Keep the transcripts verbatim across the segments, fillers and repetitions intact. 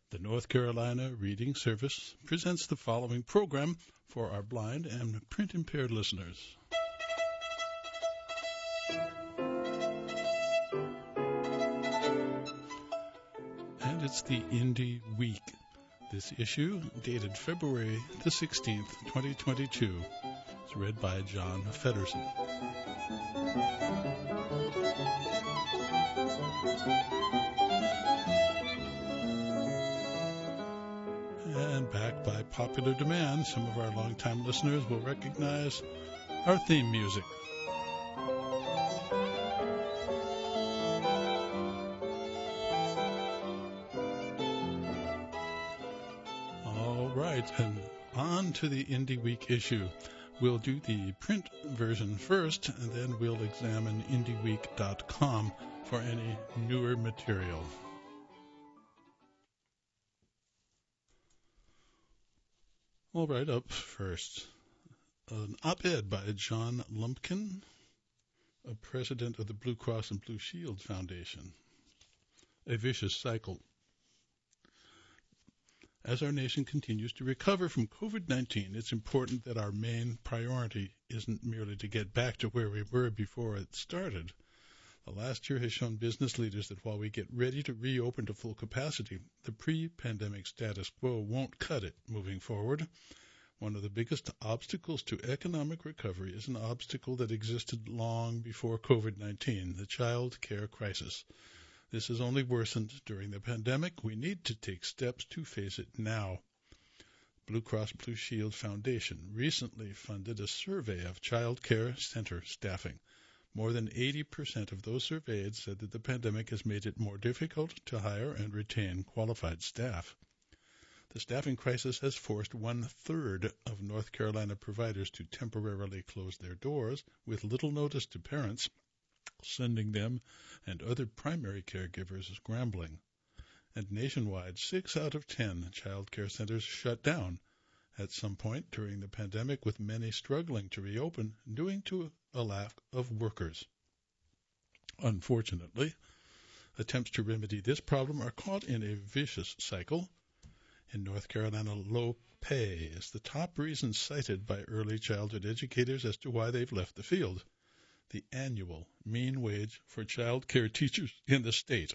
The North Carolina Reading Service presents the following program for our blind and print-impaired listeners. And it's the Indie Week. This issue, dated February the sixteenth, twenty twenty-two, is read by John Feddersen. And backed by popular demand, some of our longtime listeners will recognize our theme music. All right, and on to the Indie Week issue. We'll do the print version first, and then we'll examine indie week dot com for any newer material. All right, up first, an op-ed by John Lumpkin, a president of the Blue Cross and Blue Shield Foundation. A vicious cycle. As our nation continues to recover from COVID nineteen, it's important that our main priority isn't merely to get back to where we were before it started. The last year has shown business leaders that while we get ready to reopen to full capacity, the pre-pandemic status quo won't cut it moving forward. One of the biggest obstacles to economic recovery is an obstacle that existed long before COVID nineteen, the child care crisis. This has only worsened during the pandemic. We need to take steps to face it now. Blue Cross Blue Shield Foundation recently funded a survey of child care center staffing. More than eighty percent of those surveyed said that the pandemic has made it more difficult to hire and retain qualified staff. The staffing crisis has forced one-third of North Carolina providers to temporarily close their doors with little notice to parents, sending them and other primary caregivers scrambling. And nationwide, six out of ten child care centers shut down at some point during the pandemic, with many struggling to reopen due to a lack of workers. Unfortunately, attempts to remedy this problem are caught in a vicious cycle. In North Carolina, low pay is the top reason cited by early childhood educators as to why they've left the field. The annual mean wage for child care teachers in the state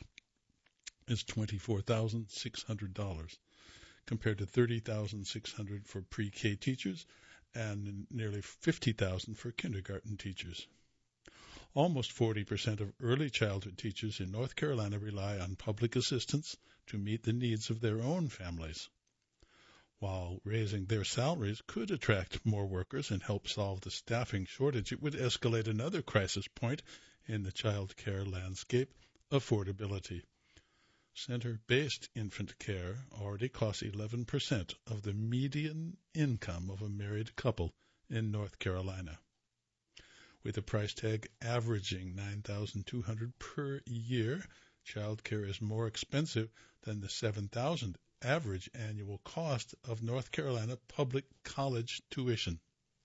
is twenty-four thousand six hundred dollars, compared to thirty thousand six hundred dollars for pre-K teachers and nearly fifty thousand dollars for kindergarten teachers. Almost forty percent of early childhood teachers in North Carolina rely on public assistance to meet the needs of their own families. While raising their salaries could attract more workers and help solve the staffing shortage, it would escalate another crisis point in the child care landscape: affordability. Center-based infant care already costs eleven percent of the median income of a married couple in North Carolina. With a price tag averaging nine thousand two hundred dollars per year, child care is more expensive than the seven thousand dollars average annual cost of North Carolina public college tuition.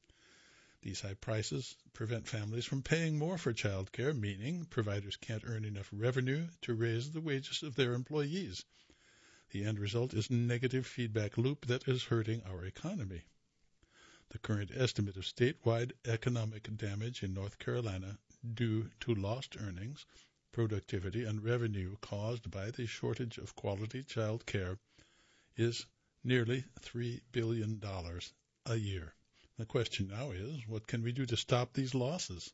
These high prices prevent families from paying more for child care, meaning providers can't earn enough revenue to raise the wages of their employees. The end result is a negative feedback loop that is hurting our economy. The current estimate of statewide economic damage in North Carolina due to lost earnings, productivity, and revenue caused by the shortage of quality child care is nearly three billion dollars a year. The question now is, what can we do to stop these losses?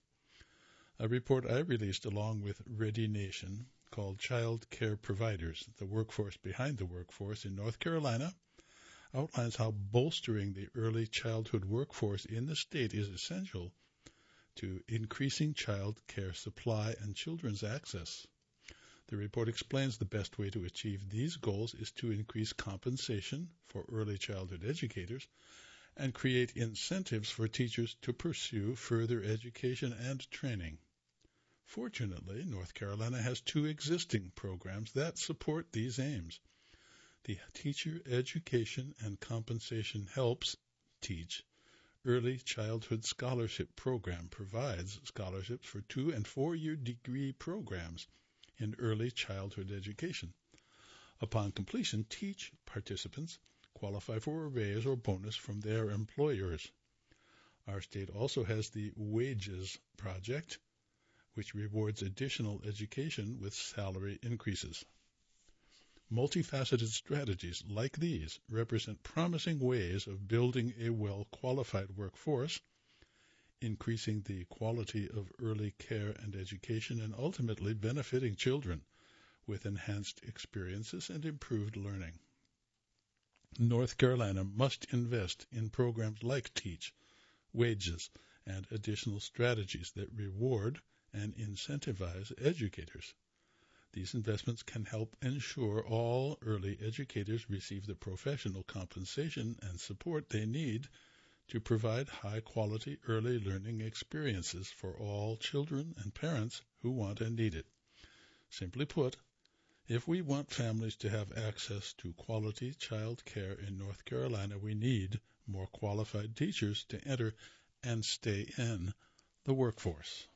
A report I released along with Ready Nation, called Child Care Providers, the workforce behind the workforce in North Carolina, outlines how bolstering the early childhood workforce in the state is essential to increasing child care supply and children's access. The report explains the best way to achieve these goals is to increase compensation for early childhood educators and create incentives for teachers to pursue further education and training. Fortunately, North Carolina has two existing programs that support these aims. The Teacher Education and Compensation Helps Teach Early Childhood Scholarship Program provides scholarships for two- and four-year degree programs in early childhood education. Upon completion, TEACH participants qualify for a raise or bonus from their employers. Our state also has the WAGES project, which rewards additional education with salary increases. Multifaceted strategies like these represent promising ways of building a well-qualified workforce, increasing the quality of early care and education, and ultimately benefiting children with enhanced experiences and improved learning. North Carolina must invest in programs like TEACH, WAGES, and additional strategies that reward and incentivize educators. These investments can help ensure all early educators receive the professional compensation and support they need to provide high-quality early learning experiences for all children and parents who want and need it. Simply put, if we want families to have access to quality child care in North Carolina, we need more qualified teachers to enter and stay in the workforce.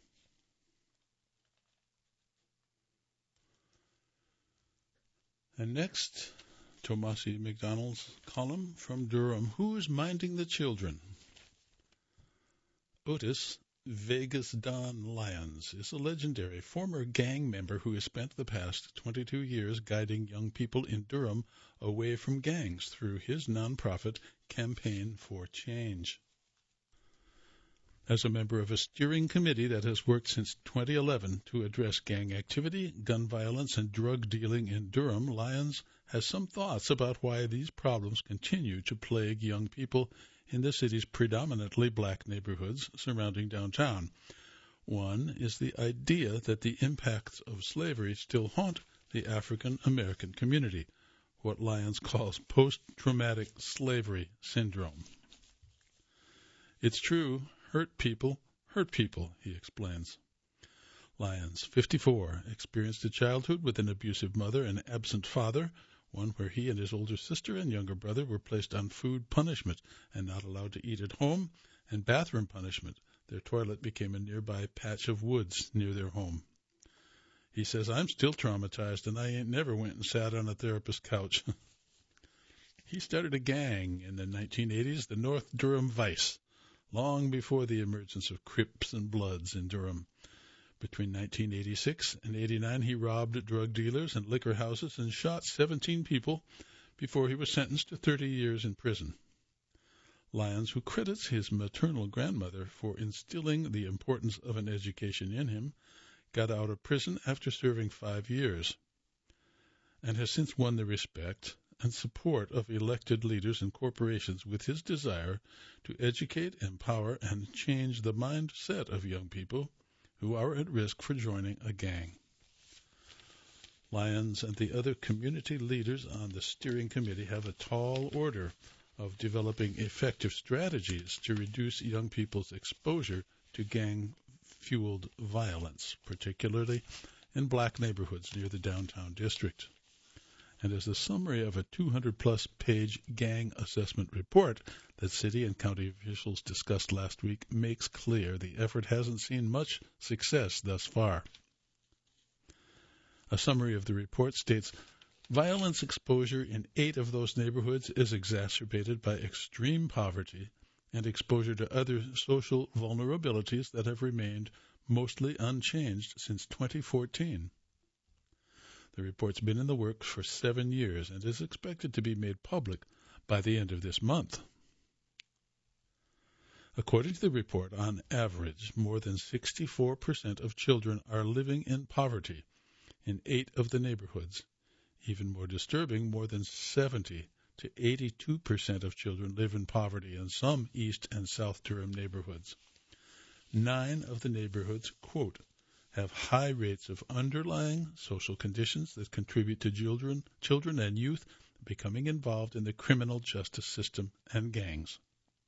And next, Tomasi McDonald's column from Durham, Who's Minding the Children? Otis Vegas Don Lyons is a legendary former gang member who has spent the past twenty-two years guiding young people in Durham away from gangs through his nonprofit Campaign for Change. As a member of a steering committee that has worked since twenty eleven to address gang activity, gun violence, and drug dealing in Durham, Lyons has some thoughts about why these problems continue to plague young people in the city's predominantly black neighborhoods surrounding downtown. One is the idea that the impacts of slavery still haunt the African American community, what Lyons calls post-traumatic slavery syndrome. It's true, hurt people hurt people, he explains. Lyons, fifty-four, experienced a childhood with an abusive mother and absent father, one where he and his older sister and younger brother were placed on food punishment and not allowed to eat at home, and bathroom punishment. Their toilet became a nearby patch of woods near their home. He says, I'm still traumatized, and I ain't never went and sat on a therapist's couch. He started a gang in the nineteen eighties, the North Durham Vice, long before the emergence of Crips and Bloods in Durham. Between nineteen eighty-six and eighty-nine, he robbed drug dealers and liquor houses and shot seventeen people before he was sentenced to thirty years in prison. Lyons, who credits his maternal grandmother for instilling the importance of an education in him, got out of prison after serving five years and has since won the respect and support of elected leaders and corporations with his desire to educate, empower, and change the mindset of young people who are at risk for joining a gang. Lyons and the other community leaders on the steering committee have a tall order of developing effective strategies to reduce young people's exposure to gang-fueled violence, particularly in black neighborhoods near the downtown district. And as a summary of a two hundred plus page gang assessment report that city and county officials discussed last week makes clear, the effort hasn't seen much success thus far. A summary of the report states, violence exposure in eight of those neighborhoods is exacerbated by extreme poverty and exposure to other social vulnerabilities that have remained mostly unchanged since twenty fourteen. The report's been in the works for seven years and is expected to be made public by the end of this month. According to the report, on average, more than sixty-four percent of children are living in poverty in eight of the neighborhoods. Even more disturbing, more than seventy to eighty-two percent of children live in poverty in some East and South Durham neighborhoods. Nine of the neighborhoods, quote, have high rates of underlying social conditions that contribute to children, children and youth becoming involved in the criminal justice system and gangs.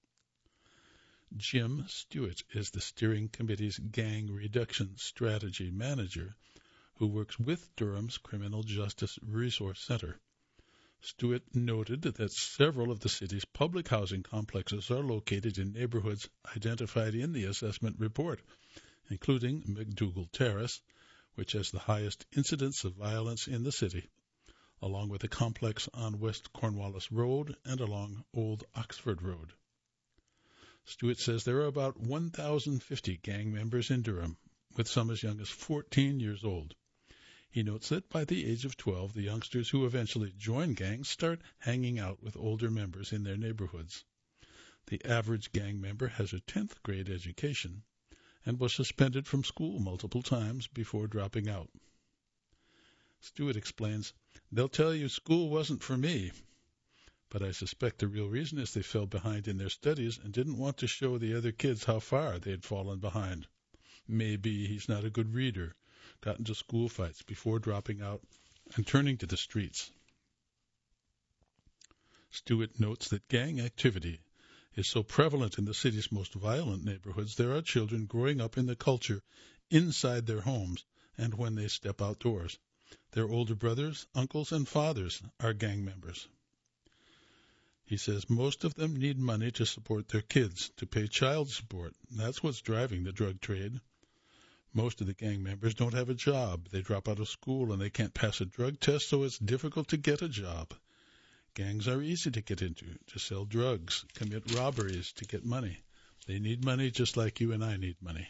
Jim Stewart is the steering committee's gang reduction strategy manager who works with Durham's Criminal Justice Resource Center. Stewart noted that several of the city's public housing complexes are located in neighborhoods identified in the assessment report, including McDougal Terrace, which has the highest incidence of violence in the city, along with a complex on West Cornwallis Road and along Old Oxford Road. Stewart says there are about one thousand fifty gang members in Durham, with some as young as fourteen years old. He notes that by the age of twelve, the youngsters who eventually join gangs start hanging out with older members in their neighborhoods. The average gang member has a tenth grade education and was suspended from school multiple times before dropping out. Stewart explains, "They'll tell you school wasn't for me, but I suspect the real reason is they fell behind in their studies and didn't want to show the other kids how far they had fallen behind. Maybe he's not a good reader, got into school fights before dropping out and turning to the streets." Stewart notes that gang activity is so prevalent in the city's most violent neighborhoods, there are children growing up in the culture inside their homes and when they step outdoors. Their older brothers, uncles, and fathers are gang members. He says most of them need money to support their kids, to pay child support. That's what's driving the drug trade. Most of the gang members don't have a job. They drop out of school and they can't pass a drug test, so it's difficult to get a job. Gangs are easy to get into, to sell drugs, commit robberies, to get money. They need money just like you and I need money.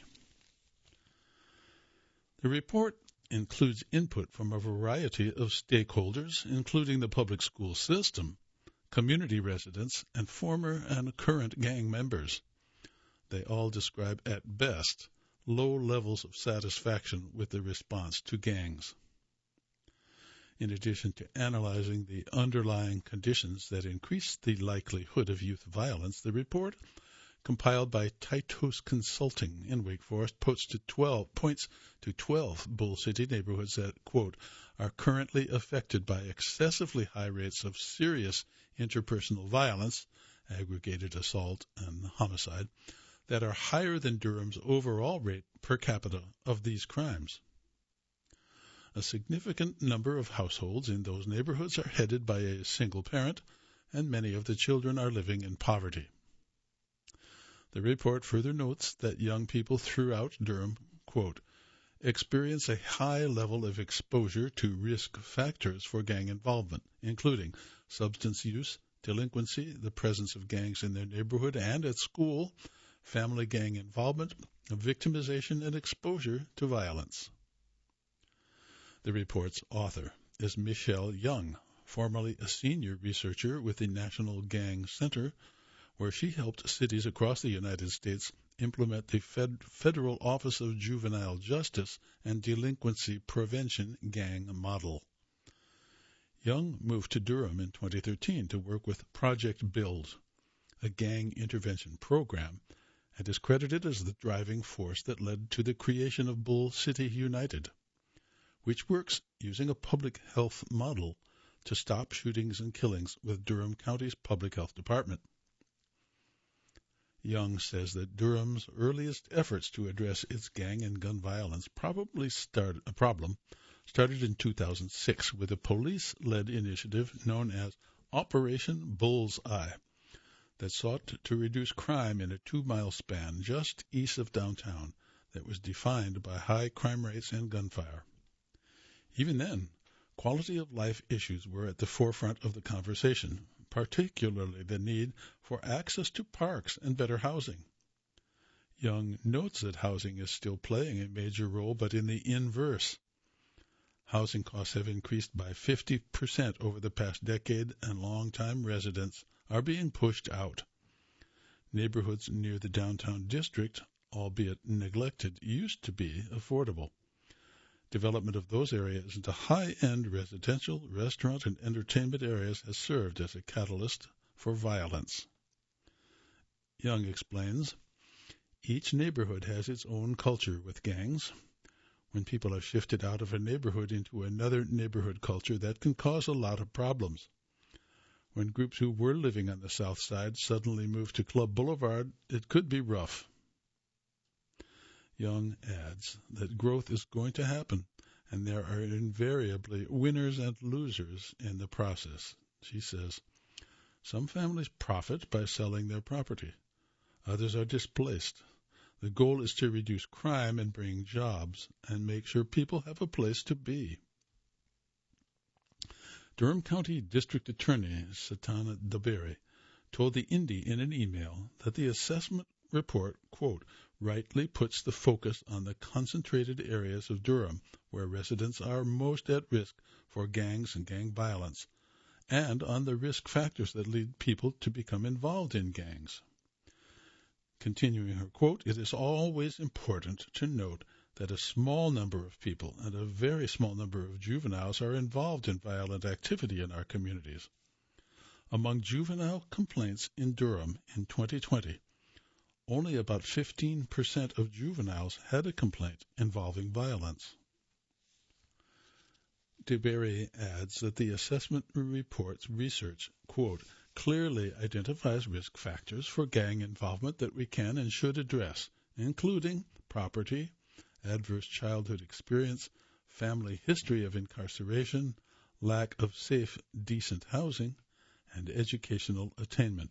The report includes input from a variety of stakeholders, including the public school system, community residents, and former and current gang members. They all describe, at best, low levels of satisfaction with the response to gangs. In addition to analyzing the underlying conditions that increase the likelihood of youth violence, the report, compiled by Titos Consulting in Wake Forest, points to twelve, points to twelve Bull City neighborhoods that, quote, are currently affected by excessively high rates of serious interpersonal violence, aggregated assault and homicide, that are higher than Durham's overall rate per capita of these crimes. A significant number of households in those neighborhoods are headed by a single parent, and many of the children are living in poverty. The report further notes that young people throughout Durham, quote, experience a high level of exposure to risk factors for gang involvement, including substance use, delinquency, the presence of gangs in their neighborhood and at school, family gang involvement, victimization, and exposure to violence. The report's author is Michelle Young, formerly a senior researcher with the National Gang Center, where she helped cities across the United States implement the Fed- Federal Office of Juvenile Justice and Delinquency Prevention gang model. Young moved to Durham in twenty thirteen to work with Project Build, a gang intervention program, and is credited as the driving force that led to the creation of Bull City United, which works using a public health model to stop shootings and killings with Durham County's Public Health Department. Young says that Durham's earliest efforts to address its gang and gun violence probably start, a problem started in two thousand six with a police-led initiative known as Operation Bullseye that sought to reduce crime in a two-mile span just east of downtown that was defined by high crime rates and gunfire. Even then, quality of life issues were at the forefront of the conversation, particularly the need for access to parks and better housing. Young notes that housing is still playing a major role, but in the inverse. Housing costs have increased by fifty percent over the past decade, and long-time residents are being pushed out. Neighborhoods near the downtown district, albeit neglected, used to be affordable. Development of those areas into high-end residential, restaurant, and entertainment areas has served as a catalyst for violence. Young explains, each neighborhood has its own culture with gangs. When people are shifted out of a neighborhood into another neighborhood culture, that can cause a lot of problems. When groups who were living on the south side suddenly move to Club Boulevard, it could be rough. Young adds that growth is going to happen, and there are invariably winners and losers in the process. She says, some families profit by selling their property. Others are displaced. The goal is to reduce crime and bring jobs and make sure people have a place to be. Durham County District Attorney Satana Dabiri told the Indy in an email that the assessment report, quote, rightly puts the focus on the concentrated areas of Durham where residents are most at risk for gangs and gang violence, and on the risk factors that lead people to become involved in gangs. Continuing her quote, it is always important to note that a small number of people and a very small number of juveniles are involved in violent activity in our communities. Among juvenile complaints in Durham in twenty twenty, only about fifteen percent of juveniles had a complaint involving violence. DeBerry adds that the assessment report's research, quote, clearly identifies risk factors for gang involvement that we can and should address, including property, adverse childhood experience, family history of incarceration, lack of safe, decent housing, and educational attainment.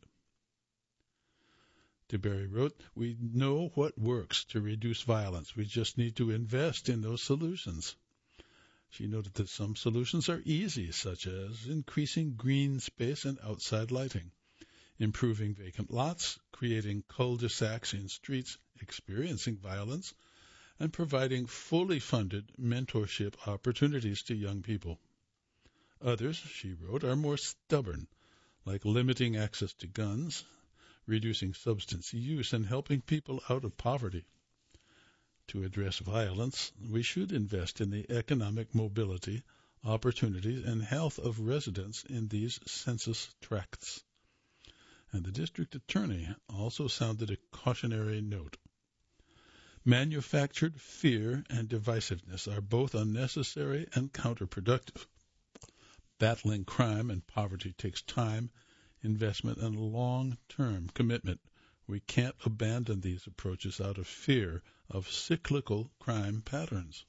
DeBerry wrote, we know what works to reduce violence. We just need to invest in those solutions. She noted that some solutions are easy, such as increasing green space and outside lighting, improving vacant lots, creating cul-de-sacs in streets experiencing violence, and providing fully funded mentorship opportunities to young people. Others, she wrote, are more stubborn, like limiting access to guns, reducing substance use, and helping people out of poverty. To address violence, we should invest in the economic mobility, opportunities, and health of residents in these census tracts. And the district attorney also sounded a cautionary note. Manufactured fear and divisiveness are both unnecessary and counterproductive. Battling crime and poverty takes time, investment, and long-term commitment. We can't abandon these approaches out of fear of cyclical crime patterns.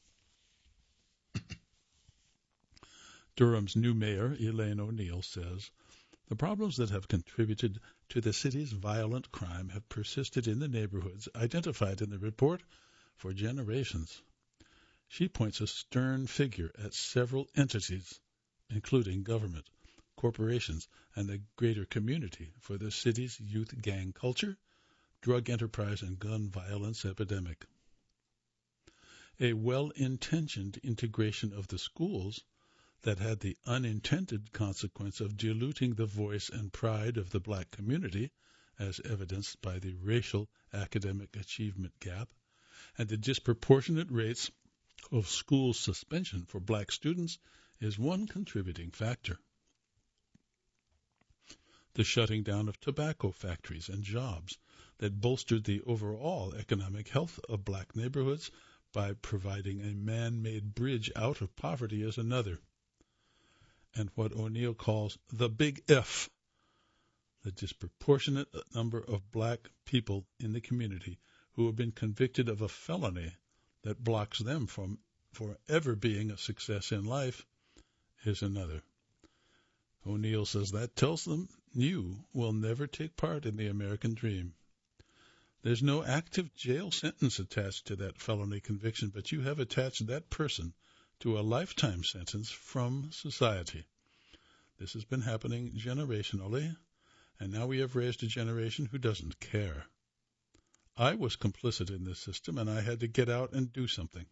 Durham's new mayor, Elaine O'Neill, says, the problems that have contributed to the city's violent crime have persisted in the neighborhoods identified in the report for generations. She points a stern figure at several entities, including government, corporations, and the greater community for the city's youth gang culture, drug enterprise, and gun violence epidemic. A well-intentioned integration of the schools that had the unintended consequence of diluting the voice and pride of the black community, as evidenced by the racial academic achievement gap, and the disproportionate rates of school suspension for black students, is one contributing factor. The shutting down of tobacco factories and jobs that bolstered the overall economic health of black neighborhoods by providing a man-made bridge out of poverty is another. And what O'Neill calls the big F, the disproportionate number of black people in the community who have been convicted of a felony that blocks them from forever being a success in life, is another. O'Neill says that tells them you will never take part in the American dream. There's no active jail sentence attached to that felony conviction, but you have attached that person to a lifetime sentence from society. This has been happening generationally, and now we have raised a generation who doesn't care. I was complicit in this system, and I had to get out and do something.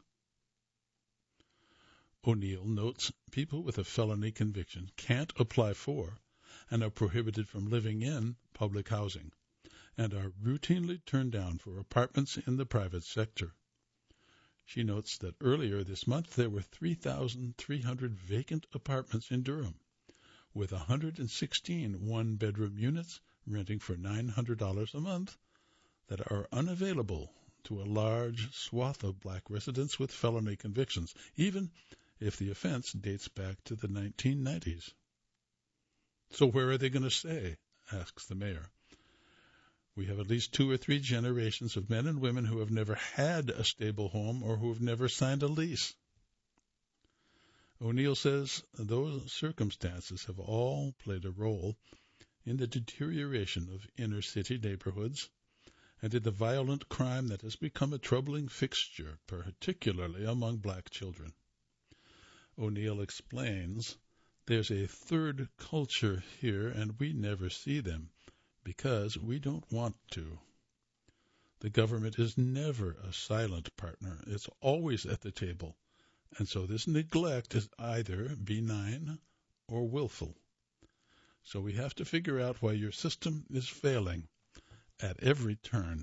O'Neill notes people with a felony conviction can't apply for and are prohibited from living in public housing and are routinely turned down for apartments in the private sector. She notes that earlier this month there were three thousand three hundred vacant apartments in Durham, with one hundred sixteen one-bedroom units renting for nine hundred dollars a month that are unavailable to a large swath of black residents with felony convictions, even if the offense dates back to the nineteen nineties. So where are they going to stay? Asks the mayor. We have at least two or three generations of men and women who have never had a stable home or who have never signed a lease. O'Neill says those circumstances have all played a role in the deterioration of inner-city neighborhoods and in the violent crime that has become a troubling fixture, particularly among black children. O'Neill explains There's a third culture here, and we never see them because we don't want to. The government is never a silent partner. It's always at the table. And so this neglect is either benign or willful. So we have to figure out why your system is failing at every turn.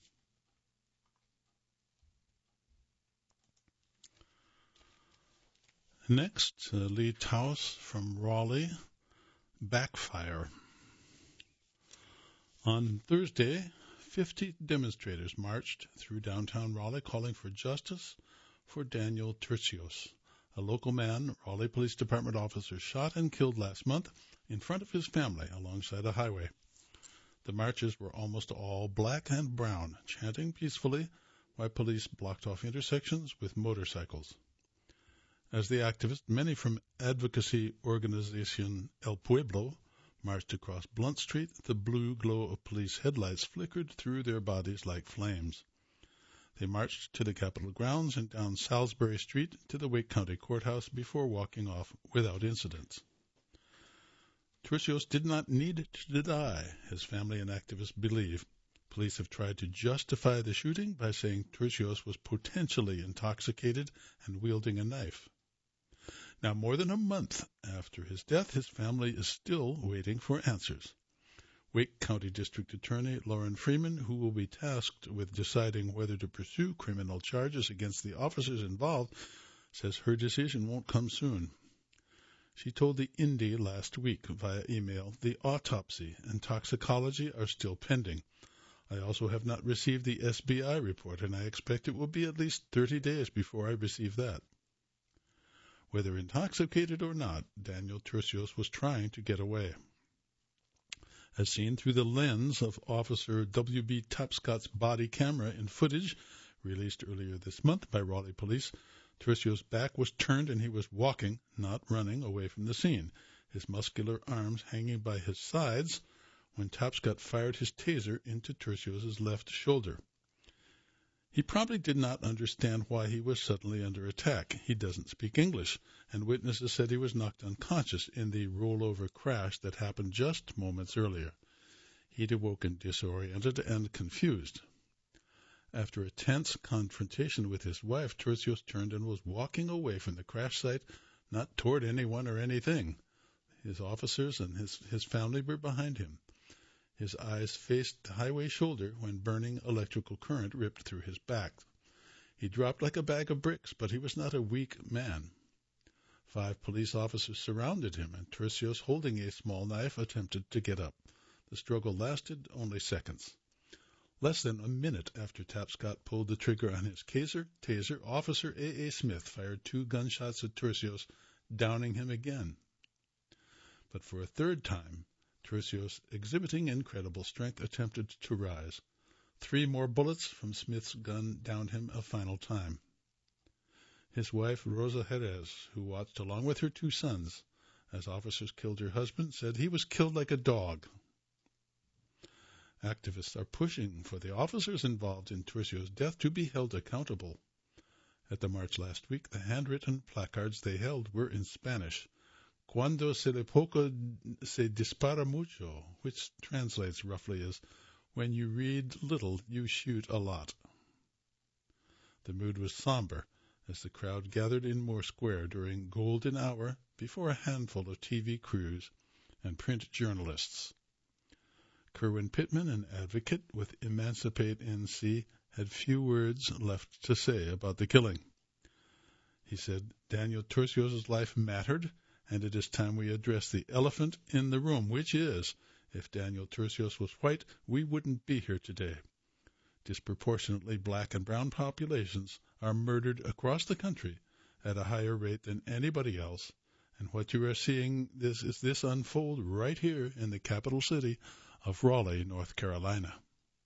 Next, uh, Lee Taus from Raleigh, backfire. On Thursday, fifty demonstrators marched through downtown Raleigh calling for justice for Daniel Tercios, a local man Raleigh Police Department officer shot and killed last month in front of his family alongside a highway. The marches were almost all black and brown, chanting peacefully while police blocked off intersections with motorcycles. As the activists, many from advocacy organization El Pueblo, marched across Blunt Street, the blue glow of police headlights flickered through their bodies like flames. They marched to the Capitol grounds and down Salisbury Street to the Wake County Courthouse before walking off without incident. Tercios did not need to die, his family and activists believe. Police have tried to justify the shooting by saying Tercios was potentially intoxicated and wielding a knife. Now, more than a month after his death, his family is still waiting for answers. Wake County District Attorney Lauren Freeman, who will be tasked with deciding whether to pursue criminal charges against the officers involved, says her decision won't come soon. She told the Indy last week via email, the autopsy and toxicology are still pending. I also have not received the S B I report, and I expect it will be at least thirty days before I receive that. Whether intoxicated or not, Daniel Tercios was trying to get away. As seen through the lens of Officer W B Tapscott's body camera in footage released earlier this month by Raleigh Police, Tercios' back was turned and he was walking, not running, away from the scene, his muscular arms hanging by his sides when Tapscott fired his taser into Tercios' left shoulder. He probably did not understand why he was suddenly under attack. He doesn't speak English, and witnesses said he was knocked unconscious in the rollover crash that happened just moments earlier. He'd awoken disoriented and confused. After a tense confrontation with his wife, Tercios turned and was walking away from the crash site, not toward anyone or anything. His officers and his, his family were behind him. His eyes faced the highway shoulder when burning electrical current ripped through his back. He dropped like a bag of bricks, but he was not a weak man. Five police officers surrounded him, and Tercios, holding a small knife, attempted to get up. The struggle lasted only seconds. Less than a minute after Tapscott pulled the trigger on his taser, taser Officer A A. Smith fired two gunshots at Tercios, downing him again. But for a third time, Tercios, exhibiting incredible strength, attempted to rise. Three more bullets from Smith's gun downed him a final time. His wife, Rosa Jerez, who watched along with her two sons as officers killed her husband, said he was killed like a dog. Activists are pushing for the officers involved in Tercios' death to be held accountable. At the march last week, the handwritten placards they held were in Spanish. Cuando se le poco se dispara mucho, which translates roughly as, when you read little, you shoot a lot. The mood was somber as the crowd gathered in Moore Square during golden hour before a handful of T V crews and print journalists. Kerwin Pittman, an advocate with Emancipate N C, had few words left to say about the killing. He said, Daniel Tercios' life mattered, and it is time we address the elephant in the room, which is, if Daniel Tercios was white, we wouldn't be here today. Disproportionately black and brown populations are murdered across the country at a higher rate than anybody else, and what you are seeing this is this unfold right here in the capital city of Raleigh, North Carolina.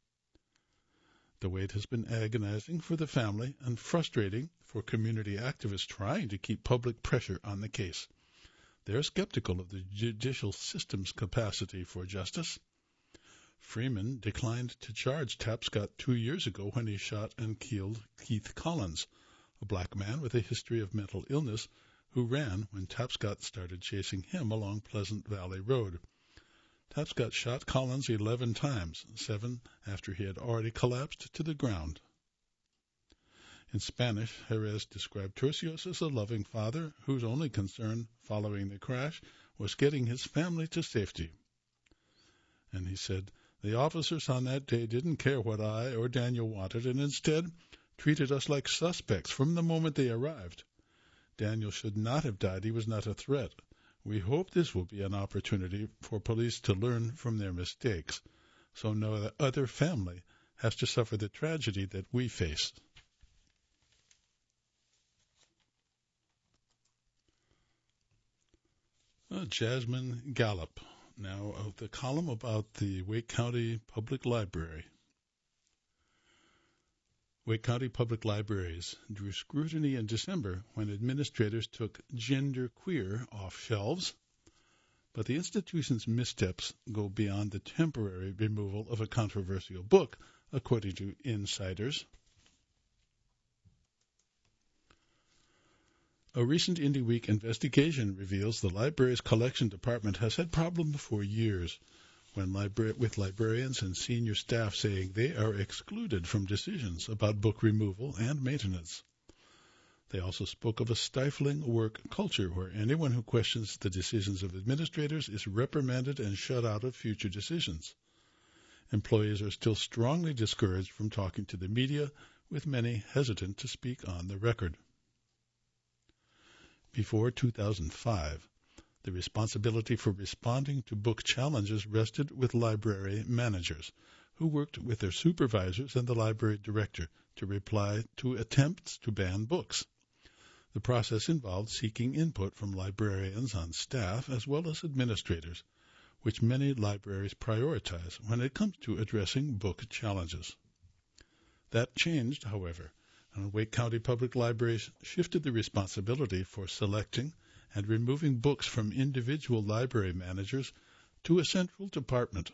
The wait has been agonizing for the family and frustrating for community activists trying to keep public pressure on the case. They're skeptical of the judicial system's capacity for justice. Freeman declined to charge Tapscott two years ago when he shot and killed Keith Collins, a black man with a history of mental illness who ran when Tapscott started chasing him along Pleasant Valley Road. Tapscott shot Collins eleven times, seven after he had already collapsed to the ground. In Spanish, Jerez described Turcios as a loving father whose only concern following the crash was getting his family to safety. And he said, "The officers on that day didn't care what I or Daniel wanted and instead treated us like suspects from the moment they arrived. Daniel should not have died. He was not a threat. We hope this will be an opportunity for police to learn from their mistakes, so no other family has to suffer the tragedy that we face." Uh, Jasmine Gallup, now of the column about the Wake County Public Library. Wake County Public Libraries drew scrutiny in December when administrators took genderqueer off shelves, but the institution's missteps go beyond the temporary removal of a controversial book, according to insiders. A recent IndieWeek investigation reveals the library's collection department has had problems for years, when libra- with librarians and senior staff saying they are excluded from decisions about book removal and maintenance. They also spoke of a stifling work culture where anyone who questions the decisions of administrators is reprimanded and shut out of future decisions. Employees are still strongly discouraged from talking to the media, with many hesitant to speak on the record. Before two thousand five, the responsibility for responding to book challenges rested with library managers, who worked with their supervisors and the library director to reply to attempts to ban books. The process involved seeking input from librarians on staff as well as administrators, which many libraries prioritize when it comes to addressing book challenges. That changed, however, and Wake County Public Libraries shifted the responsibility for selecting and removing books from individual library managers to a central department.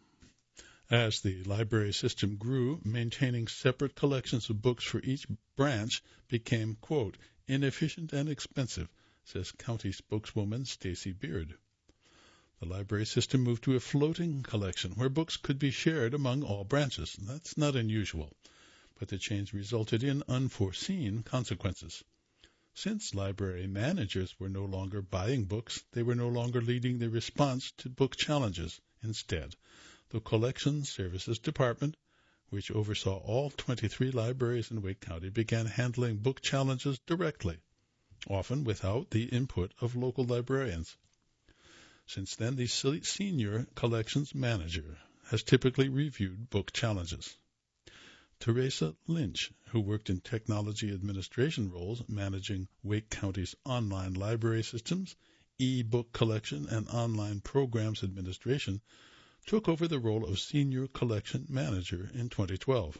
As the library system grew, maintaining separate collections of books for each branch became, quote, inefficient and expensive, says county spokeswoman Stacy Beard. The library system moved to a floating collection where books could be shared among all branches. That's not unusual, but the change resulted in unforeseen consequences. Since library managers were no longer buying books, they were no longer leading the response to book challenges. Instead, the Collection Services Department, which oversaw all twenty-three libraries in Wake County, began handling book challenges directly, often without the input of local librarians. Since then, the senior collections manager has typically reviewed book challenges. Teresa Lynch, who worked in technology administration roles managing Wake County's online library systems, e-book collection, and online programs administration, took over the role of senior collection manager in twenty twelve.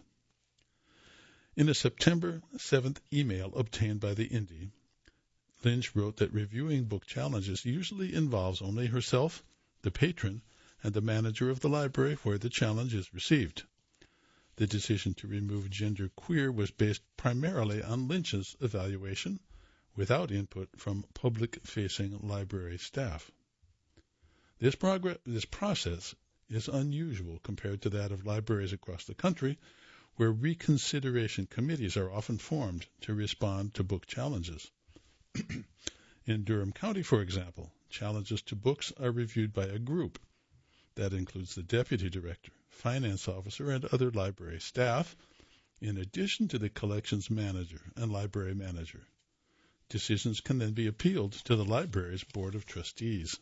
In a September seventh email obtained by the Indy, Lynch wrote that reviewing book challenges usually involves only herself, the patron, and the manager of the library where the challenge is received. The decision to remove genderqueer was based primarily on Lynch's evaluation, without input from public-facing library staff. This, progress, this process is unusual compared to that of libraries across the country, where reconsideration committees are often formed to respond to book challenges. In Durham County, for example, challenges to books are reviewed by a group that includes the deputy director, finance officer, and other library staff, in addition to the collections manager and library manager. Decisions can then be appealed to the library's board of trustees.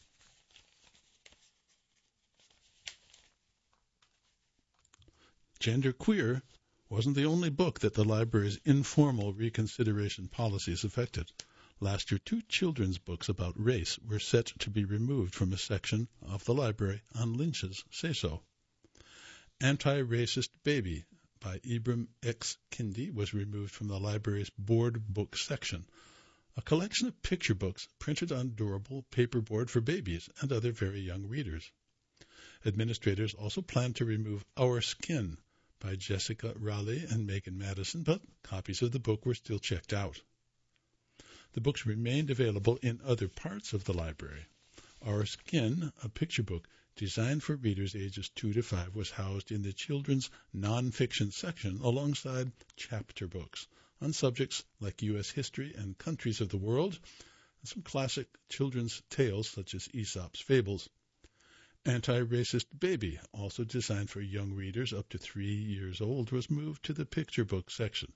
Genderqueer wasn't the only book that the library's informal reconsideration policies affected. Last year, two children's books about race were set to be removed from a section of the library on Lynch's say-so. Anti-Racist Baby by Ibram X. Kendi was removed from the library's board book section, a collection of picture books printed on durable paperboard for babies and other very young readers. Administrators also planned to remove Our Skin by Jessica Raleigh and Megan Madison, but copies of the book were still checked out. The books remained available in other parts of the library. Our Skin, a picture book designed for readers ages two to five, was housed in the children's nonfiction section alongside chapter books on subjects like U S history and countries of the world, and some classic children's tales such as Aesop's Fables. Anti-Racist Baby, also designed for young readers up to three years old, was moved to the picture book section.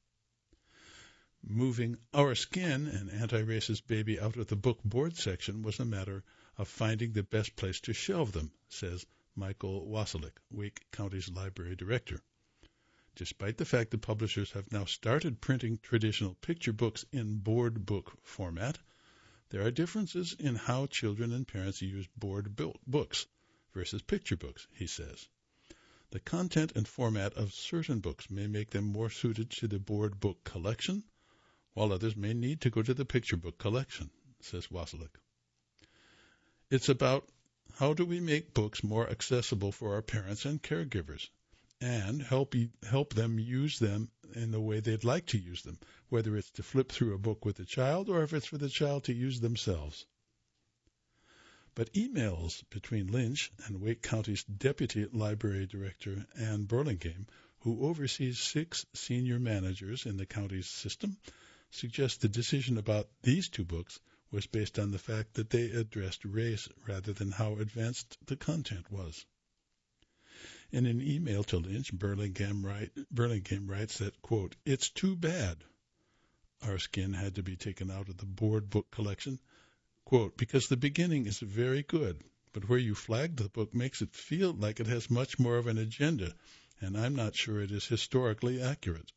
Moving Our Skin and Anti-Racist Baby out of the book board section was a matter of finding the best place to shelve them, says Michael Wasilek, Wake County's library director. Despite the fact that publishers have now started printing traditional picture books in board book format, there are differences in how children and parents use board books versus picture books, he says. The content and format of certain books may make them more suited to the board book collection, while others may need to go to the picture book collection, says Wasilek. It's about how do we make books more accessible for our parents and caregivers, and help help them use them in the way they'd like to use them, whether it's to flip through a book with the child or if it's for the child to use themselves. But emails between Lynch and Wake County's Deputy Library Director, Ann Burlingame, who oversees six senior managers in the county's system, suggest the decision about these two books was based on the fact that they addressed race rather than how advanced the content was. In an email to Lynch, Burlingame, write, Burlingame writes that, quote, "It's too bad Our Skin had to be taken out of the board book collection, quote, because the beginning is very good, but where you flagged the book makes it feel like it has much more of an agenda, and I'm not sure it is historically accurate."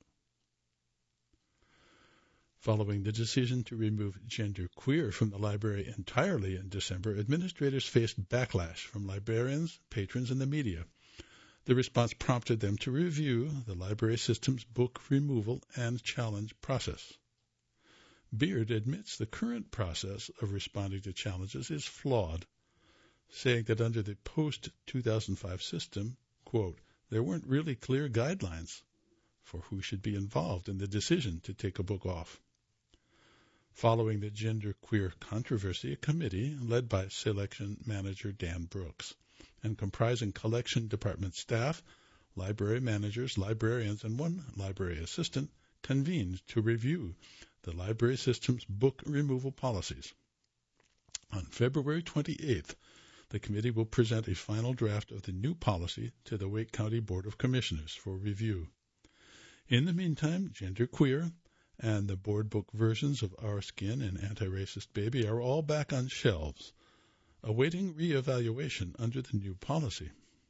Following the decision to remove Gender Queer from the library entirely in December, administrators faced backlash from librarians, patrons, and the media. The response prompted them to review the library system's book removal and challenge process. Beard admits the current process of responding to challenges is flawed, saying that under the post two thousand five system, quote, there weren't really clear guidelines for who should be involved in the decision to take a book off. Following the Gender Queer controversy, a committee led by selection manager Dan Brooks and comprising collection department staff, library managers, librarians, and one library assistant convened to review the library system's book removal policies. On February twenty-eighth, the committee will present a final draft of the new policy to the Wake County Board of Commissioners for review. In the meantime, Gender Queer and the board book versions of Our Skin and Anti-Racist Baby are all back on shelves, awaiting reevaluation under the new policy.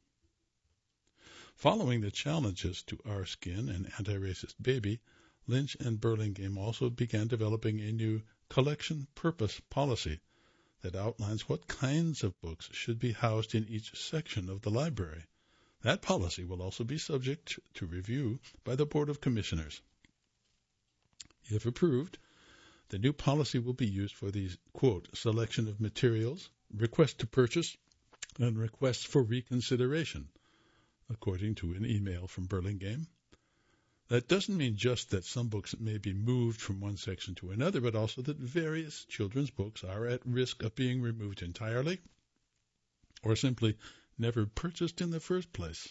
Following the challenges to Our Skin and Anti-Racist Baby, Lynch and Burlingame also began developing a new collection purpose policy that outlines what kinds of books should be housed in each section of the library. That policy will also be subject to review by the Board of Commissioners. If approved, the new policy will be used for the, quote, selection of materials, request to purchase, and requests for reconsideration, according to an email from Burlingame. That doesn't mean just that some books may be moved from one section to another, but also that various children's books are at risk of being removed entirely or simply never purchased in the first place.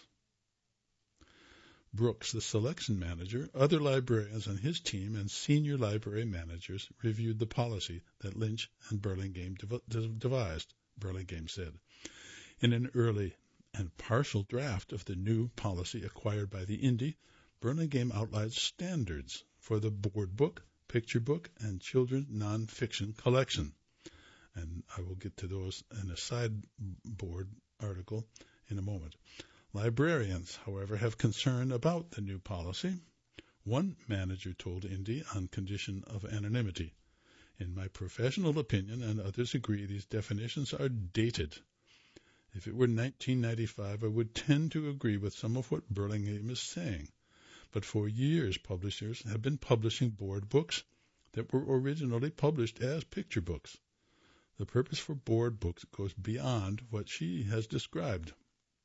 Brooks, the selection manager, other librarians on his team, and senior library managers reviewed the policy that Lynch and Burlingame dev- devised, Burlingame said. In an early and partial draft of the new policy acquired by the Indy, Burlingame outlined standards for the board book, picture book, and children's nonfiction collection. And I will get to those in a sideboard article in a moment. Librarians, however, have concern about the new policy. One manager told Indy on condition of anonymity, "In my professional opinion, and others agree, these definitions are dated. If it were nineteen ninety-five, I would tend to agree with some of what Burlingame is saying. But for years, publishers have been publishing board books that were originally published as picture books. The purpose for board books goes beyond what she has described."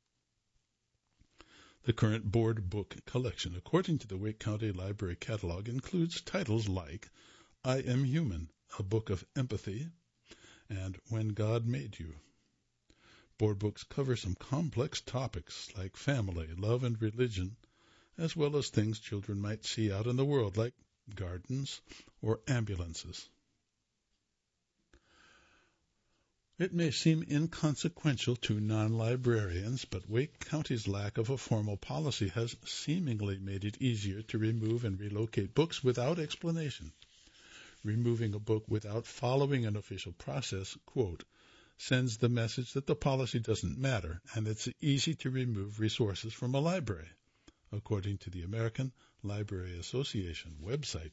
The current board book collection, according to the Wake County Library Catalog, includes titles like I Am Human, A Book of Empathy, and When God Made You. Board books cover some complex topics like family, love, and religion, as well as things children might see out in the world like gardens or ambulances. It may seem inconsequential to non-librarians, but Wake County's lack of a formal policy has seemingly made it easier to remove and relocate books without explanation. Removing a book without following an official process, quote, sends the message that the policy doesn't matter and it's easy to remove resources from a library, according to the American Library Association website.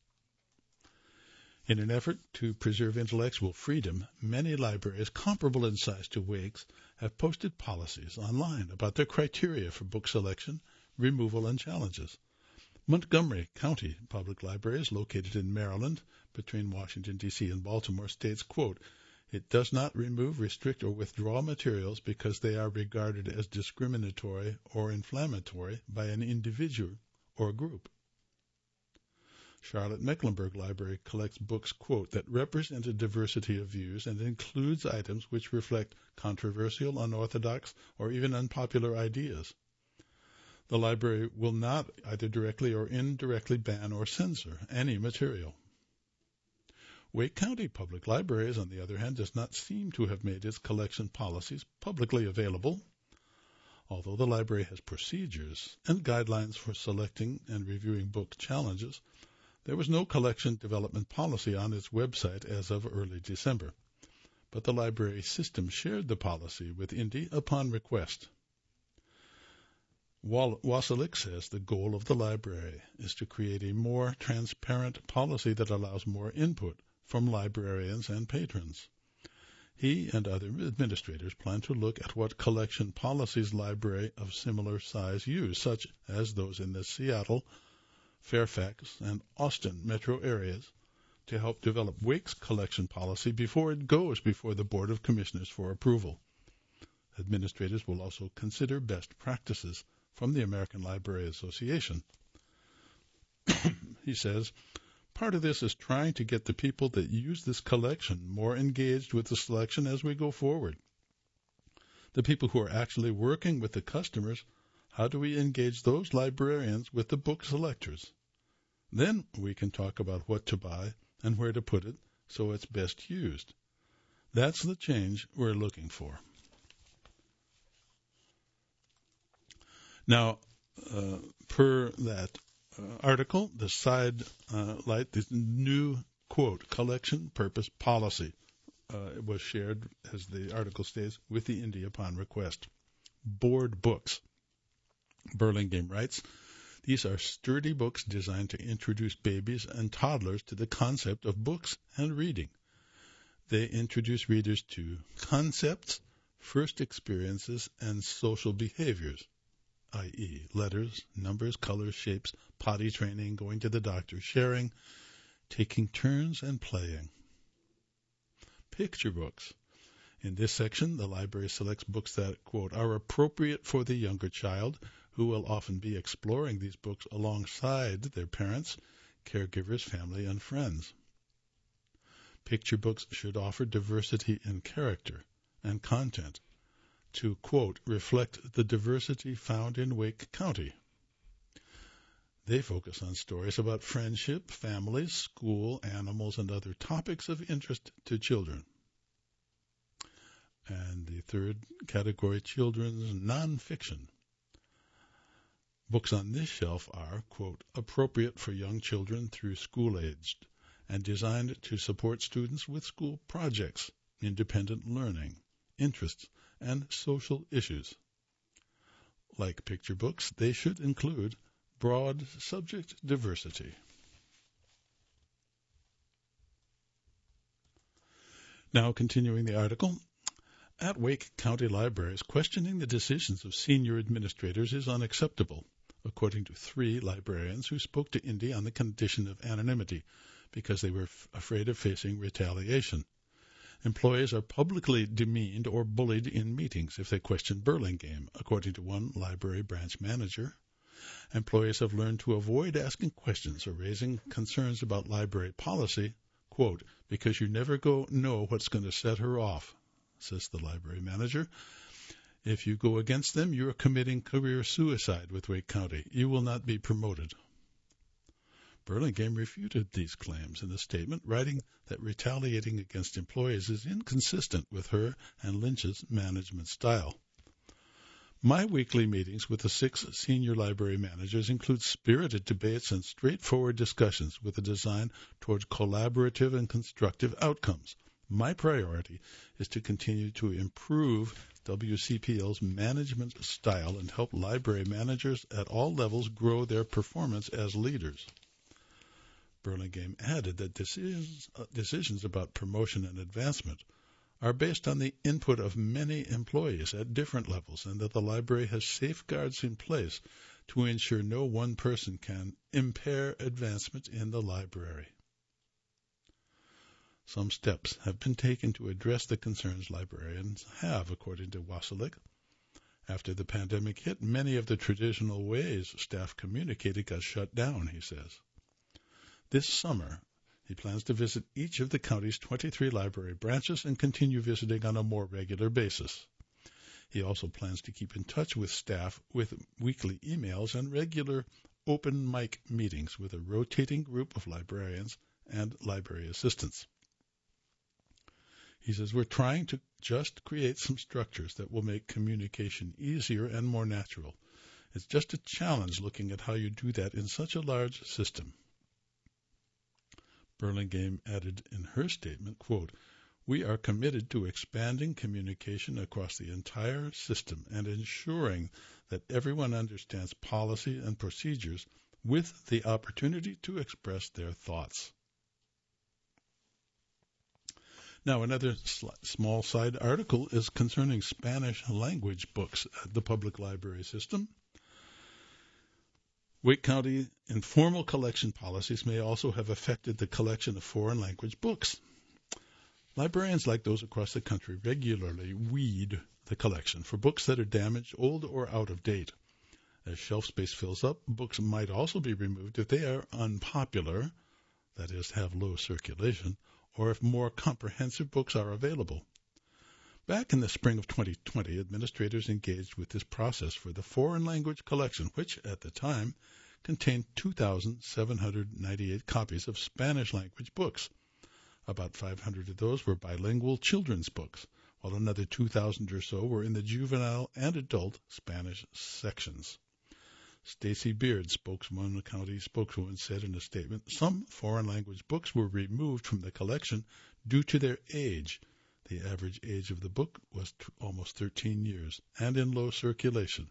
In an effort to preserve intellectual freedom, many libraries comparable in size to Wake's have posted policies online about their criteria for book selection, removal, and challenges. Montgomery County Public Libraries, located in Maryland, between Washington, D C and Baltimore, states, quote, it does not remove, restrict, or withdraw materials because they are regarded as discriminatory or inflammatory by an individual or group. Charlotte Mecklenburg Library collects books, quote, that represent a diversity of views and includes items which reflect controversial, unorthodox, or even unpopular ideas. The library will not either directly or indirectly ban or censor any material. Wake County Public Libraries, on the other hand, does not seem to have made its collection policies publicly available. Although the library has procedures and guidelines for selecting and reviewing book challenges, there was no collection development policy on its website as of early December, but the library system shared the policy with Indy upon request. Wasilek says the goal of the library is to create a more transparent policy that allows more input from librarians and patrons. He and other administrators plan to look at what collection policies libraries of similar size use, such as those in the Seattle, Fairfax, and Austin metro areas, to help develop Wake's collection policy before it goes before the Board of Commissioners for approval. Administrators will also consider best practices from the American Library Association. He says, part of this is trying to get the people that use this collection more engaged with the selection as we go forward. The people who are actually working with the customers, how do we engage those librarians with the book selectors? Then we can talk about what to buy and where to put it so it's best used. That's the change we're looking for. Now, uh, per that uh, article, the side uh, light, the new, quote, collection purpose policy uh, was shared, as the article states, with the Indy upon request. Board books. Burlingame writes, these are sturdy books designed to introduce babies and toddlers to the concept of books and reading. They introduce readers to concepts, first experiences, and social behaviors, that is letters, numbers, colors, shapes, potty training, going to the doctor, sharing, taking turns, and playing. Picture books. In this section, the library selects books that, quote, are appropriate for the younger child, who will often be exploring these books alongside their parents, caregivers, family, and friends. Picture books should offer diversity in character and content to, quote, reflect the diversity found in Wake County. They focus on stories about friendship, families, school, animals, and other topics of interest to children. And the third category, children's nonfiction. Books on this shelf are, quote, appropriate for young children through school-aged and designed to support students with school projects, independent learning, interests, and social issues. Like picture books, they should include broad subject diversity. Now, continuing the article, at Wake County Libraries, questioning the decisions of senior administrators is unacceptable, according to three librarians who spoke to Indy on the condition of anonymity because they were f- afraid of facing retaliation. Employees are publicly demeaned or bullied in meetings if they question Burlingame, according to one library branch manager. Employees have learned to avoid asking questions or raising concerns about library policy, quote, because you never go know what's going to set her off, says the library manager. If you go against them, you are committing career suicide with Wake County. You will not be promoted. Burlingame refuted these claims in a statement, writing that retaliating against employees is inconsistent with her and Lynch's management style. My weekly meetings with the six senior library managers include spirited debates and straightforward discussions with a design towards collaborative and constructive outcomes. My priority is to continue to improve W C P L's management style and help library managers at all levels grow their performance as leaders. Burlingame added that decisions, uh, decisions about promotion and advancement are based on the input of many employees at different levels, and that the library has safeguards in place to ensure no one person can impair advancement in the library. Some steps have been taken to address the concerns librarians have, according to Wasilek. After the pandemic hit, many of the traditional ways staff communicated got shut down, he says. This summer, he plans to visit each of the county's twenty-three library branches and continue visiting on a more regular basis. He also plans to keep in touch with staff with weekly emails and regular open mic meetings with a rotating group of librarians and library assistants. He says, we're trying to just create some structures that will make communication easier and more natural. It's just a challenge looking at how you do that in such a large system. Burlingame added in her statement, quote, we are committed to expanding communication across the entire system and ensuring that everyone understands policy and procedures with the opportunity to express their thoughts. Now, another sl- small side article is concerning Spanish language books at the public library system. Wake County informal collection policies may also have affected the collection of foreign language books. Librarians like those across the country regularly weed the collection for books that are damaged, old, or out of date. As shelf space fills up, books might also be removed if they are unpopular, that is, have low circulation, or if more comprehensive books are available. Back in the spring of twenty twenty, administrators engaged with this process for the foreign language collection, which at the time contained two thousand seven hundred ninety-eight copies of Spanish language books. About five hundred of those were bilingual children's books, while another two thousand or so were in the juvenile and adult Spanish sections. Stacy Beard, spokeswoman, county spokeswoman, said in a statement, some foreign language books were removed from the collection due to their age. The average age of the book was t- almost thirteen years and in low circulation.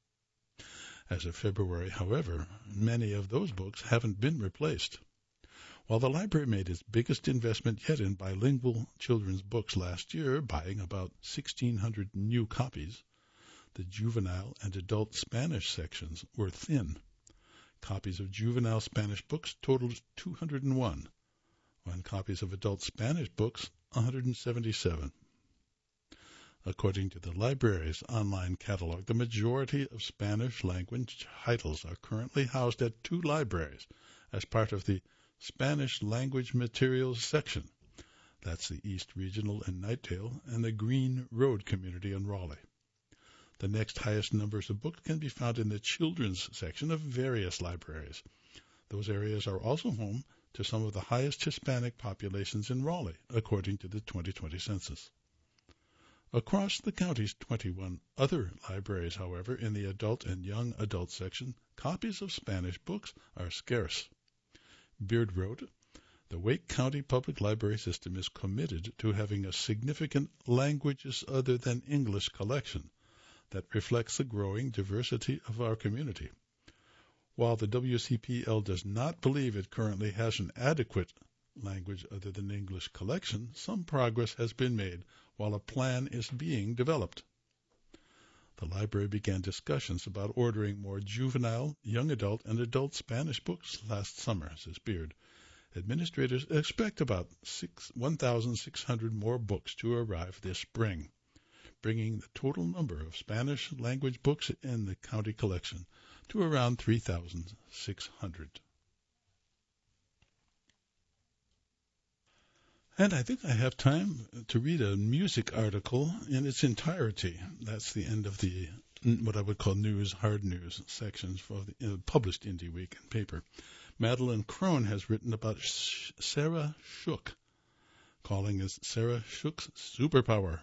As of February, however, many of those books haven't been replaced. While the library made its biggest investment yet in bilingual children's books last year, buying about sixteen hundred new copies, the juvenile and adult Spanish sections were thin. Copies of juvenile Spanish books totaled two hundred one, while copies of adult Spanish books one hundred seventy-seven. According to the library's online catalog, the majority of Spanish language titles are currently housed at two libraries as part of the Spanish language materials section. That's the East Regional in Nightdale and the Green Road community in Raleigh. The next highest numbers of books can be found in the children's section of various libraries. Those areas are also home to some of the highest Hispanic populations in Raleigh, according to the twenty twenty census. Across the county's twenty-one other libraries, however, in the adult and young adult section, copies of Spanish books are scarce. Beard wrote, the Wake County Public Library System is committed to having a significant languages other than English collection that reflects the growing diversity of our community. While the W C P L does not believe it currently has an adequate language other than English collection, some progress has been made while a plan is being developed. The library began discussions about ordering more juvenile, young adult, and adult Spanish books last summer, says Beard. Administrators expect about one thousand six hundred more books to arrive this spring. bringing the total number of Spanish-language books in the county collection to around three thousand six hundred. And I think I have time to read a music article in its entirety. That's the end of the what I would call news, hard news sections for the uh, published Indie Week in paper. Madeline Crone has written about Sh- Sarah Shook, calling it Sarah Shook's Superpower.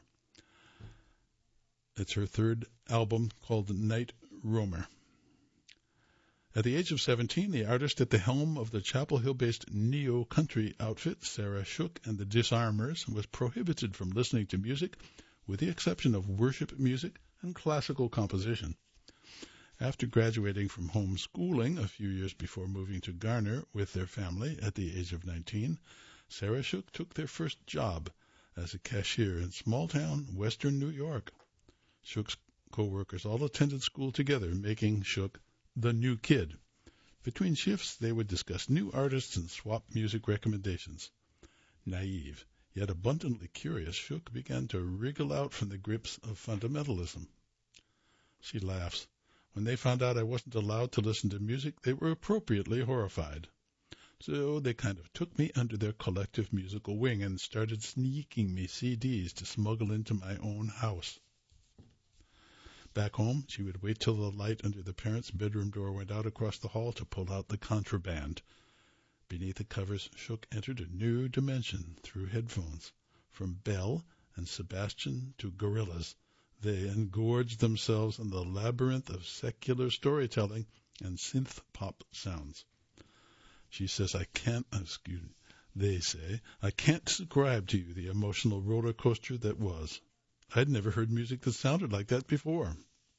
It's her third album called Night Roamer. At the age of seventeen, the artist at the helm of the Chapel Hill-based neo-country outfit, Sarah Shook and the Disarmers, was prohibited from listening to music, with the exception of worship music and classical composition. After graduating from home schooling a few years before moving to Garner with their family at the age of nineteen, Sarah Shook took their first job as a cashier in small-town western New York. Shook's co-workers all attended school together, making Shook the new kid. Between shifts, they would discuss new artists and swap music recommendations. Naive, yet abundantly curious, Shook began to wriggle out from the grips of fundamentalism. She laughs. When they found out I wasn't allowed to listen to music, they were appropriately horrified. So they kind of took me under their collective musical wing and started sneaking me C Ds to smuggle into my own house. Back home, she would wait till the light under the parents' bedroom door went out across the hall to pull out the contraband. Beneath the covers, Shook entered a new dimension through headphones. From Bell and Sebastian to Gorillaz, they engorged themselves in the labyrinth of secular storytelling and synth pop sounds. She says, I can't, excuse me, they say, I can't describe to you the emotional roller coaster that was. I'd never heard music that sounded like that before.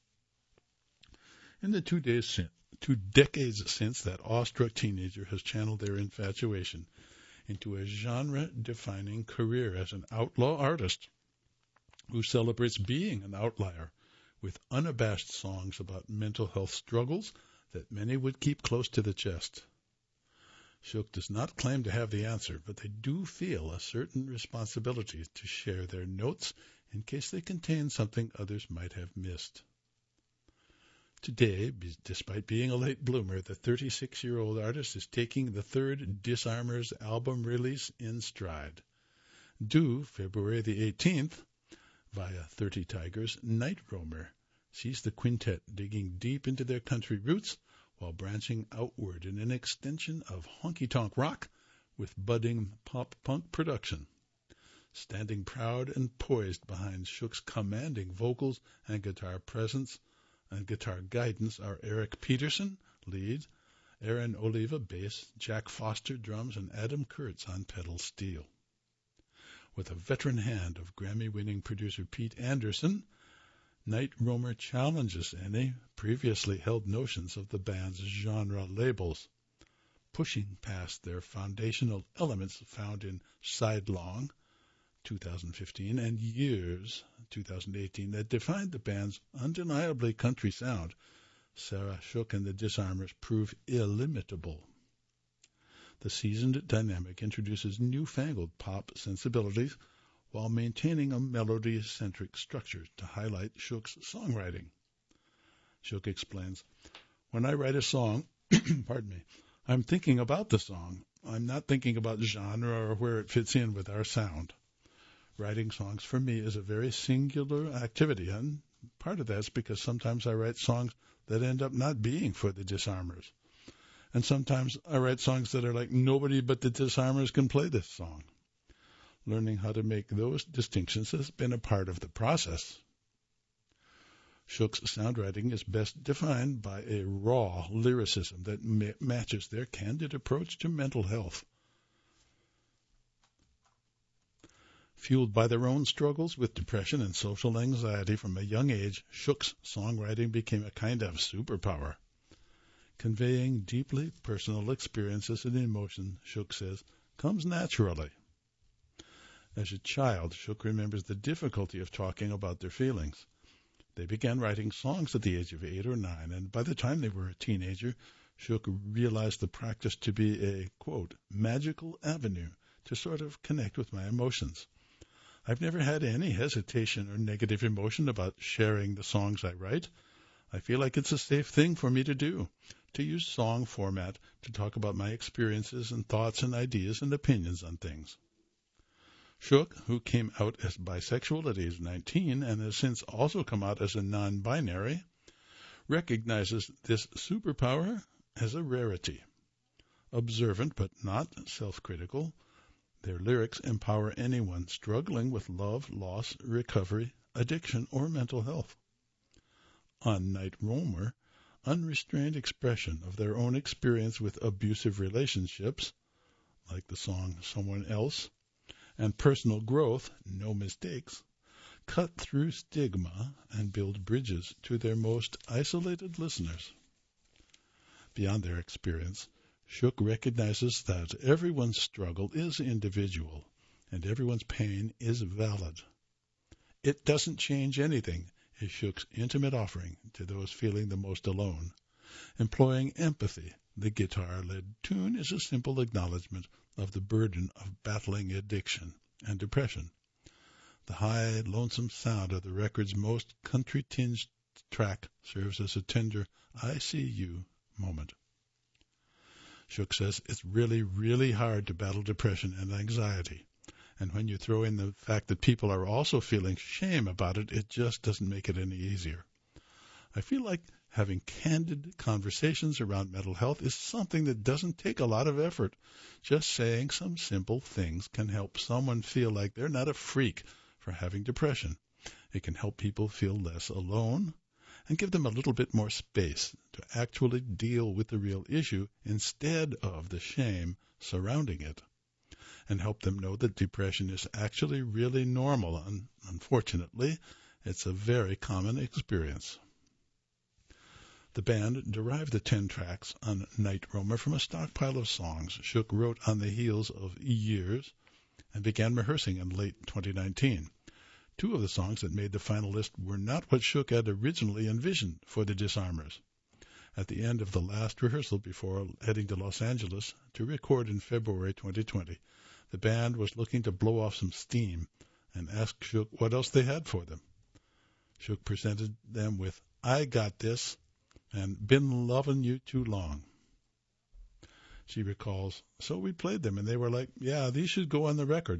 In the two days since, two decades since, that awestruck teenager has channeled their infatuation into a genre-defining career as an outlaw artist who celebrates being an outlier with unabashed songs about mental health struggles that many would keep close to the chest. Shook does not claim to have the answer, but they do feel a certain responsibility to share their notes in case they contain something others might have missed. Today, despite being a late bloomer, the thirty-six-year-old artist is taking the third Disarmers album release in stride. Due February the eighteenth, via thirty Tigers, Night Roamer sees the quintet digging deep into their country roots while branching outward in an extension of honky-tonk rock with budding pop-punk production. Standing proud and poised behind Shook's commanding vocals and guitar presence and guitar guidance are Eric Peterson, lead, Aaron Oliva, bass, Jack Foster, drums, and Adam Kurtz on pedal steel. With a veteran hand of Grammy-winning producer Pete Anderson, Night Roamer challenges any previously held notions of the band's genre labels, pushing past their foundational elements found in Sidelong, two thousand fifteen, and Years, two thousand eighteen, that defined the band's undeniably country sound. Sarah Shook and the Disarmers prove illimitable. The seasoned dynamic introduces newfangled pop sensibilities while maintaining a melody-centric structure to highlight Shook's songwriting. Shook explains, when I write a song, pardon me, I'm thinking about the song. I'm not thinking about genre or where it fits in with our sound. Writing songs for me is a very singular activity, and part of that's because sometimes I write songs that end up not being for the Disarmers. And sometimes I write songs that are like nobody but the Disarmers can play this song. Learning how to make those distinctions has been a part of the process. Shook's soundwriting is best defined by a raw lyricism that ma- matches their candid approach to mental health. Fueled by their own struggles with depression and social anxiety from a young age, Shook's songwriting became a kind of superpower. Conveying deeply personal experiences and emotion, Shook says, comes naturally. As a child, Shook remembers the difficulty of talking about their feelings. They began writing songs at the age of eight or nine, and by the time they were a teenager, Shook realized the practice to be a, quote, magical avenue to sort of connect with my emotions. I've never had any hesitation or negative emotion about sharing the songs I write. I feel like it's a safe thing for me to do, to use song format to talk about my experiences and thoughts and ideas and opinions on things. Shook, who came out as bisexual at age nineteen and has since also come out as a non-binary, recognizes this superpower as a rarity. Observant but not self-critical, their lyrics empower anyone struggling with love, loss, recovery, addiction, or mental health. On Night Roamer, unrestrained expression of their own experience with abusive relationships, like the song Someone Else, and personal growth, No Mistakes, cut through stigma and build bridges to their most isolated listeners. Beyond their experience, Shook recognizes that everyone's struggle is individual and everyone's pain is valid. It doesn't change anything is Shook's intimate offering to those feeling the most alone. Employing empathy, the guitar-led tune is a simple acknowledgement of the burden of battling addiction and depression. The high, lonesome sound of the record's most country-tinged track serves as a tender I see you moment. Shook says it's really, really hard to battle depression and anxiety. And when you throw in the fact that people are also feeling shame about it, it just doesn't make it any easier. I feel like having candid conversations around mental health is something that doesn't take a lot of effort. Just saying some simple things can help someone feel like they're not a freak for having depression. It can help people feel less alone and give them a little bit more space to actually deal with the real issue instead of the shame surrounding it, and help them know that depression is actually really normal, and unfortunately, it's a very common experience. The band derived the ten tracks on Night Roamer from a stockpile of songs Shook wrote on the heels of years and began rehearsing in late twenty nineteen. Two of the songs that made the final list were not what Shook had originally envisioned for the Disarmers. At the end of the last rehearsal before heading to Los Angeles to record in February twenty twenty, the band was looking to blow off some steam and asked Shook what else they had for them. Shook presented them with I Got This and Been Lovin' You Too Long. She recalls, so we played them and they were like, yeah, these should go on the record.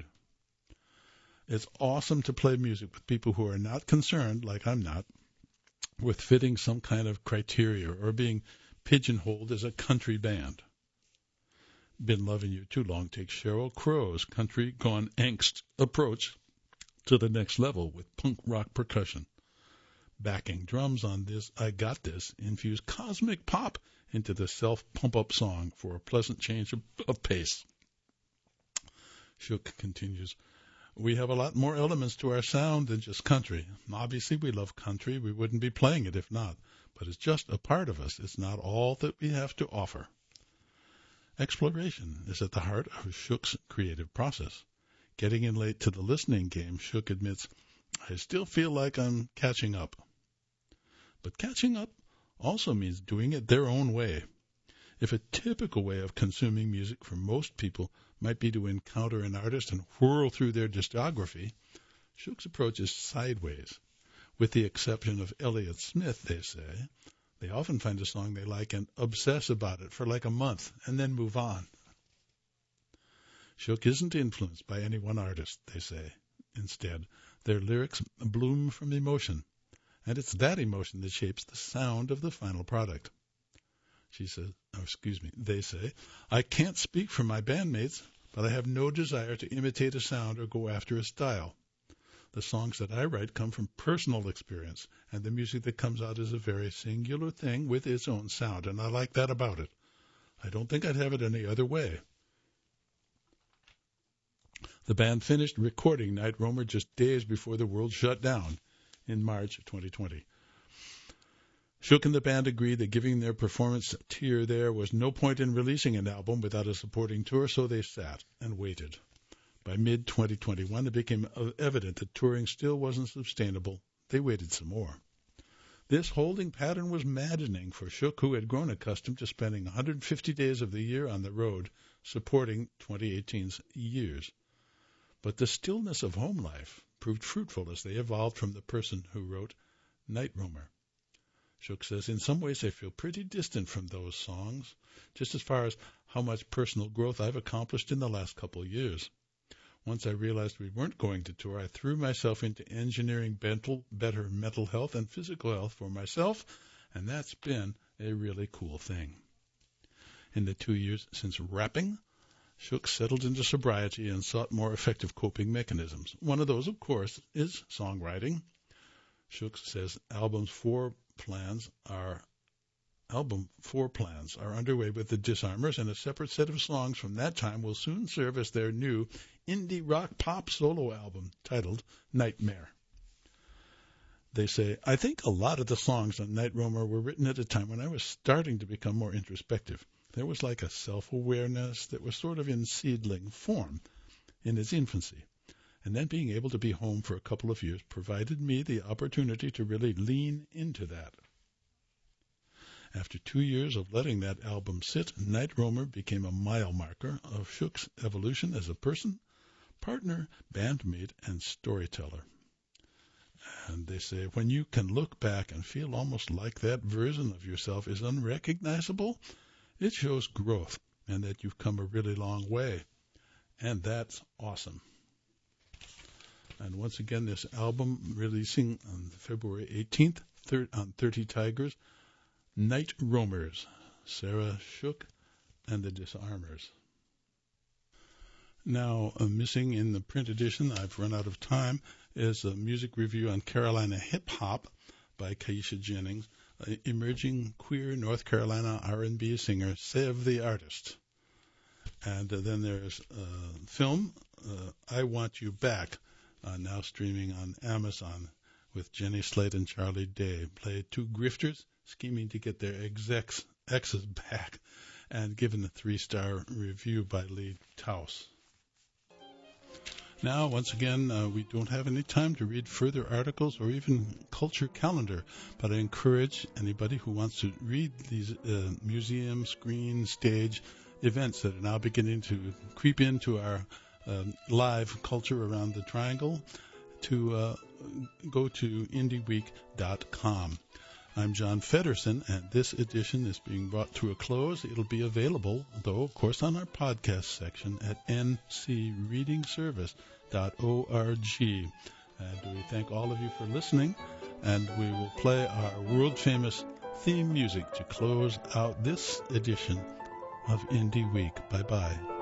It's awesome to play music with people who are not concerned, like I'm not, with fitting some kind of criteria or being pigeonholed as a country band. Been Loving You Too Long takes Sheryl Crow's country gone angst approach to the next level with punk rock percussion. Backing drums on this I Got This infuse cosmic pop into the self-pump-up song for a pleasant change of, of pace. Shook continues, we have a lot more elements to our sound than just country. Obviously, we love country. We wouldn't be playing it if not. But it's just a part of us. It's not all that we have to offer. Exploration is at the heart of Shook's creative process. Getting in late to the listening game, Shook admits, I still feel like I'm catching up. But catching up also means doing it their own way. If a typical way of consuming music for most people might be to encounter an artist and whirl through their discography, Shook's approach is sideways. With the exception of Elliott Smith, they say, they often find a song they like and obsess about it for like a month and then move on. Shook isn't influenced by any one artist, they say. Instead, their lyrics bloom from emotion, and it's that emotion that shapes the sound of the final product. She says, oh, excuse me, they say, I can't speak for my bandmates, but I have no desire to imitate a sound or go after a style. The songs that I write come from personal experience, and the music that comes out is a very singular thing with its own sound, and I like that about it. I don't think I'd have it any other way. The band finished recording Night Roamer just days before the world shut down in March of twenty twenty. Shook and the band agreed that giving their performance tier there was no point in releasing an album without a supporting tour, so they sat and waited. By mid twenty twenty-one, it became evident that touring still wasn't sustainable. They waited some more. This holding pattern was maddening for Shook, who had grown accustomed to spending one hundred fifty days of the year on the road, supporting twenty eighteen's Years. But the stillness of home life proved fruitful as they evolved from the person who wrote Night Roamer. Shook says, in some ways I feel pretty distant from those songs, just as far as how much personal growth I've accomplished in the last couple of years. Once I realized we weren't going to tour, I threw myself into engineering mental, better mental health and physical health for myself, and that's been a really cool thing. In the two years since rapping, Shook settled into sobriety and sought more effective coping mechanisms. One of those, of course, is songwriting. Shook says albums four plans are album four plans are underway with the Disarmers, and a separate set of songs from that time will soon serve as their new indie rock pop solo album titled Nightmare. They say, I think a lot of the songs on Night Roamer were written at a time when I was starting to become more introspective. There was like a self-awareness that was sort of in seedling form in its infancy. And then being able to be home for a couple of years provided me the opportunity to really lean into that. After two years of letting that album sit, Night Roamer became a mile marker of Shook's evolution as a person, partner, bandmate, and storyteller. And they say, when you can look back and feel almost like that version of yourself is unrecognizable, it shows growth and that you've come a really long way. And that's awesome. And once again, this album releasing on February eighteenth thir- on thirty Tigers, Night Roamers, Sarah Shook and the Disarmers. Now, uh, missing in the print edition, I've run out of time, is a music review on Carolina Hip Hop by Keisha Jennings, an emerging queer North Carolina R and B singer, Sev the Artist. And uh, then there's a film, uh, I Want You Back, uh, now streaming on Amazon, with Jenny Slate and Charlie Day, play two grifters scheming to get their execs, exes back, and given a three-star review by Lee Taus. Now, once again, uh, we don't have any time to read further articles or even culture calendar, but I encourage anybody who wants to read these uh, museum, screen, stage events that are now beginning to creep into our um, live culture around the triangle to uh, go to indie week dot com. I'm John Feddersen, and this edition is being brought to a close. It'll be available, though, of course, on our podcast section at n c reading service dot org. And we thank all of you for listening, and we will play our world-famous theme music to close out this edition of Indie Week. Bye-bye.